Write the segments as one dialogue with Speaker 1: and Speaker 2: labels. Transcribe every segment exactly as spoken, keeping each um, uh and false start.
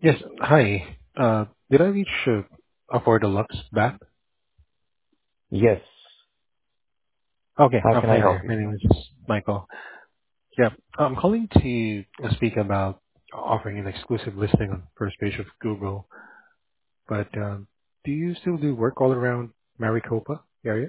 Speaker 1: Yes. Hi. Uh, Did I reach uh, Afford Deluxe back?
Speaker 2: Yes.
Speaker 1: Okay.
Speaker 2: How
Speaker 1: uh,
Speaker 2: can I
Speaker 1: Hi
Speaker 2: help
Speaker 1: there.
Speaker 2: you?
Speaker 1: My name is Michael. Yeah. I'm calling to speak about offering an exclusive listing on first page of Google. But um, do you still do work all around Maricopa area?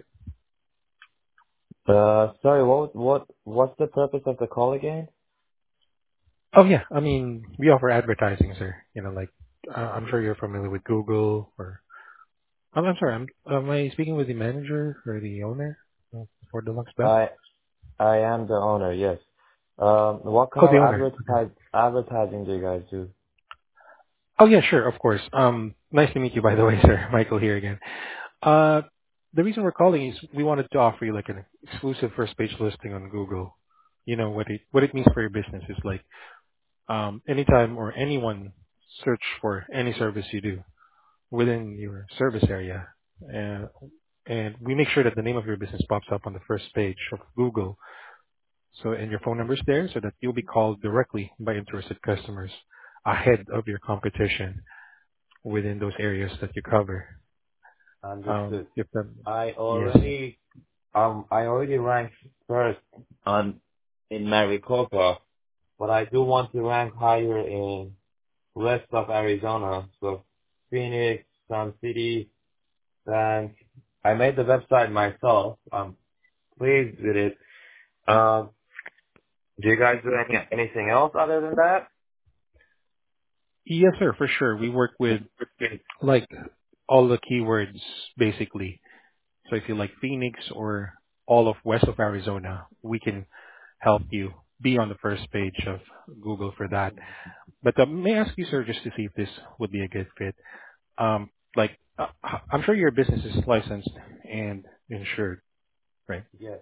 Speaker 2: Uh, sorry, what, what, what's the purpose of the call again?
Speaker 1: Oh, yeah. I mean, we offer advertising, sir. You know, like, uh, I'm sure you're familiar with Google or... I'm I'm sorry. I'm- Am I speaking with the manager or the owner of Afford Deluxe Bank?
Speaker 2: I, I am the owner, yes. Um, what kind
Speaker 1: Oh,
Speaker 2: of
Speaker 1: the owner.
Speaker 2: advertise, advertising do you guys do?
Speaker 1: Oh, yeah, sure, of course. Um, nice to meet you, by the way, sir. Michael here again. Uh, the reason we're calling is we wanted to offer you like an exclusive first page listing on Google. You know what it what it means for your business is like um, anytime or anyone search for any service you do within your service area, and and we make sure that the name of your business pops up on the first page of Google. So and your phone number's there, so that you'll be called directly by interested customers ahead of your competition within those areas that you cover. Um,
Speaker 2: Understood.
Speaker 1: if that,
Speaker 2: I
Speaker 1: yes.
Speaker 2: already, um, I already ranked first on, in Maricopa, but I do want to rank higher in rest of Arizona, so Phoenix, Sun City, and I made the website myself. I'm pleased with it. Um, Do you guys do any anything else other than that?
Speaker 1: Yes, sir, for sure. We work with like all the keywords basically. So if you like Phoenix or all of west of Arizona, we can help you be on the first page of Google for that. But uh, may I ask you, sir, just to see if this would be a good fit? Um, like, uh, I'm sure your business is licensed and insured, right?
Speaker 2: Yes.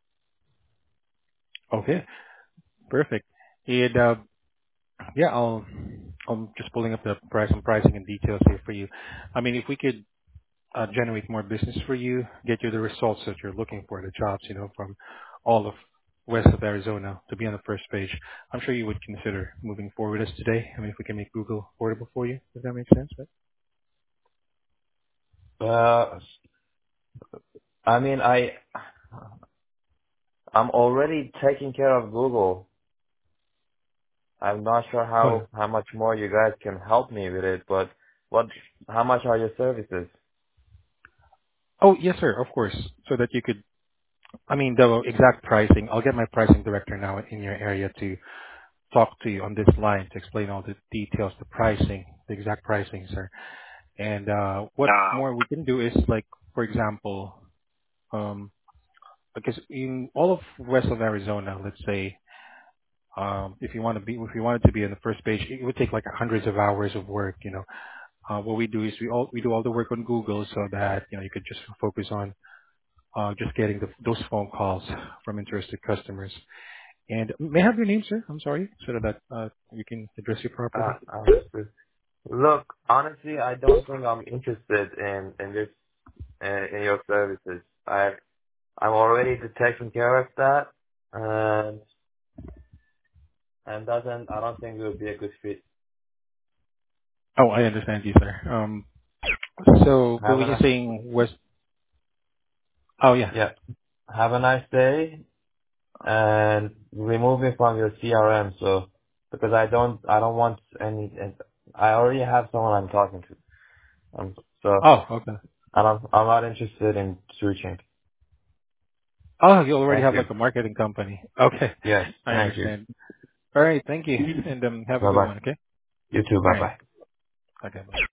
Speaker 1: Okay, perfect. And uh, yeah, I'll I'm just pulling up the price and pricing and details here for you. I mean, if we could uh, generate more business for you, get you the results that you're looking for, the jobs, you know, from all of west of Arizona to be on the first page, I'm sure you would consider moving forward with us today. I mean, if we can make Google affordable for you, if that makes sense, right?
Speaker 2: Uh, I mean, I I'm already taking care of Google. I'm not sure
Speaker 1: Oh,
Speaker 2: how how much more you guys can help me with it, but what how much are your services?
Speaker 1: oh, yes, sir, of course. So that you could, I mean, the exact pricing, I'll get my pricing director now in your area to talk to you on this line to explain all the details, the pricing, the exact pricing, sir. And uh, what
Speaker 2: Uh,
Speaker 1: more we can do is like, for example, um, because in all of west of Arizona, let's say, um, if you want to be, if you wanted to be on the first page, it would take like hundreds of hours of work. You know, uh, what we do is we all we do all the work on Google so that you know you could just focus on uh, just getting the, those phone calls from interested customers. And may I have your name, sir? I'm sorry, so that uh, we can address you
Speaker 2: uh,
Speaker 1: properly.
Speaker 2: understood. Look, honestly, I don't think I'm interested in in this in, in your services. I I'm already taking care of that, and and doesn't I don't think it would be a good fit.
Speaker 1: Oh, I understand you, sir. Um, so, but
Speaker 2: Have
Speaker 1: when
Speaker 2: a
Speaker 1: you're
Speaker 2: nice
Speaker 1: saying West, oh yeah.
Speaker 2: yeah. Have a nice day, and remove me from your C R M. So because I don't I don't want any. I already have someone I'm talking to. Um, so
Speaker 1: Oh, okay.
Speaker 2: I'm I'm not interested in switching.
Speaker 1: Oh, you already
Speaker 2: Thank
Speaker 1: have
Speaker 2: you.
Speaker 1: like a marketing company. Okay,
Speaker 2: Yes.
Speaker 1: I
Speaker 2: Thank you.
Speaker 1: understand. All right, thank you, and um, have a
Speaker 2: Bye
Speaker 1: good
Speaker 2: bye.
Speaker 1: one. Okay.
Speaker 2: You too.
Speaker 1: All
Speaker 2: Bye
Speaker 1: right.
Speaker 2: bye.
Speaker 1: Okay. Bye.